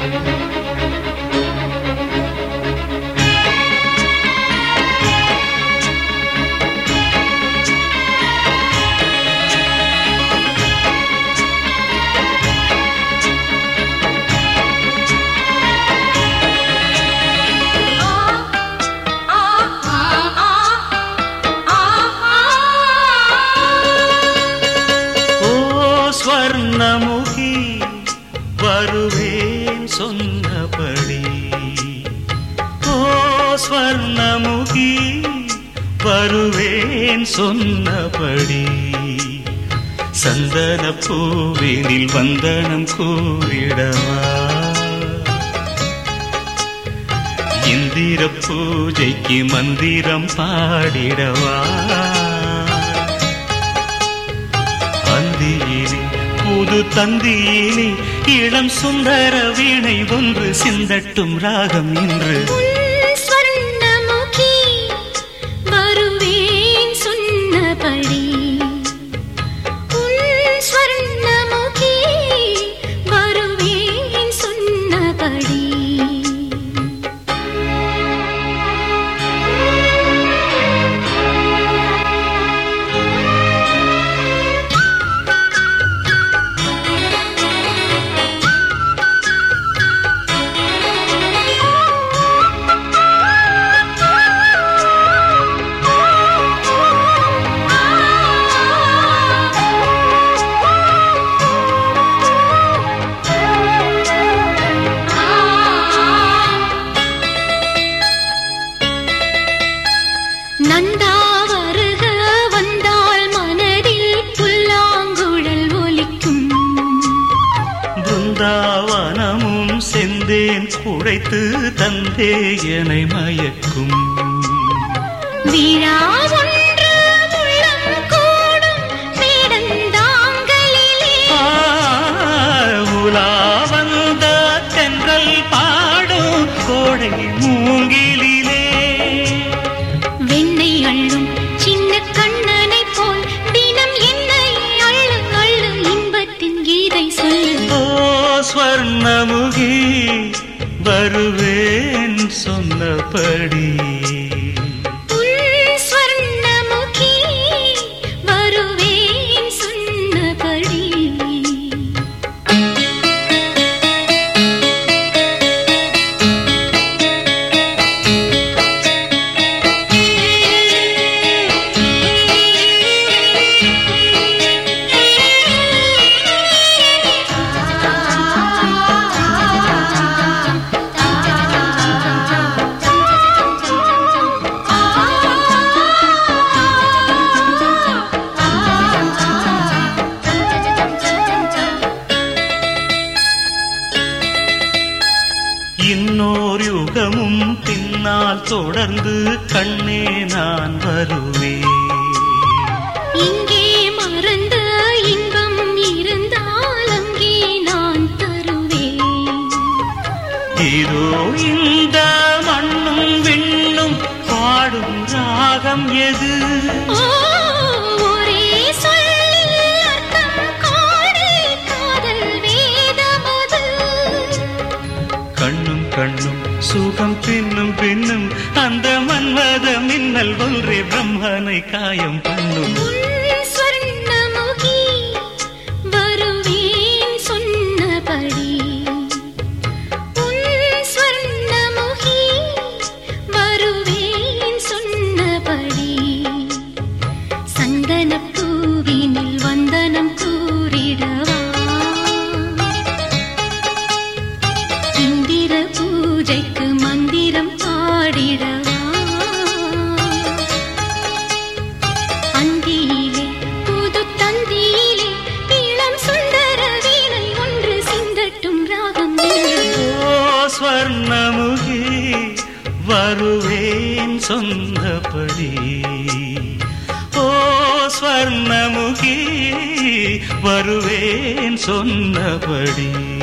ஸ்வர்ணமுகி வருவேன் சொன்னபடி. ஓ ஸ்வர்ணமுகி வருவேன் சொன்னபடி. சந்தன பூவினில் வந்தனம் கூறிடவா. இந்திர பூஜைக்கு மந்திரம் பாடிடவா. அந்தியிலே புது தந்தியிலே இளம் சுந்தர வீணை ஒன்று சிந்தட்டும் ராகம் இன்று. ஸ்வர்ணமுகி வருவேன் சொன்னபடி. ஸ்வர்ணமுகி வருவேன் சொன்னபடி. நந்தா வருக வந்தால் மனதில் புல்லாங்குழல் ஒலிக்கும். பிருந்தாவனமும் செந்தேன் குழைத்து தந்தே என்னை மயக்கும். விழா ஒன்று உள்ளம் கூடும் வேடந்தாங்களிலே. உலா வந்த தென்றல் பாடும் கோடை மூங்கிலே. வெண்ணை அள்ளும் சின்ன கண்ணனை போல் தினம் என்னை அள்ளு அள்ளு இன்பத்தின் கீதை சொல்லு. ஓ ஸ்வர்ணமுகி வருவேன் சொன்னபடி. ஸ்வர்ணமுகி வருவேன் சொன்னபடி. இன்னொரு யுகமும் பின்னால் தொடர்ந்து கண்ணே நான் வருவேன். இங்கே மறந்த இன்பம் இருந்தால் அங்கே நான் தருவேன். இதோ இந்த மண்ணும் விண்ணும் பாடும் ராகம் எது? ஒரே சொல்லில் அர்த்தம் கோடி காதல் வேதமது. கண்ணும் கண்ணும் சுகம் பின்னும் பின்னும் அந்த மன்மத மின்னல் ஒன்றே பிரம்மனை காயம் பண்ணும். ஸ்வர்ணமுகி வருவேன் சொன்னபடி. ஸ்வர்ணமுகி வருவேன் சொன்னபடி. சந்தன பூவினில் வந்தனம் கூறிடவா. இந்திர பூஜைக்கு மந்திரம் பாடிடவா. அந்தியிலே புது தந்தியிலே இளம் சுந்தர வீணை ஒன்று சிந்தட்டும் ராகம். ஓ ஸ்வர்ணமுகி வருவேன் சொன்னபடி. ஓ ஸ்வர்ணமுகி வருவேன் சொன்னபடி.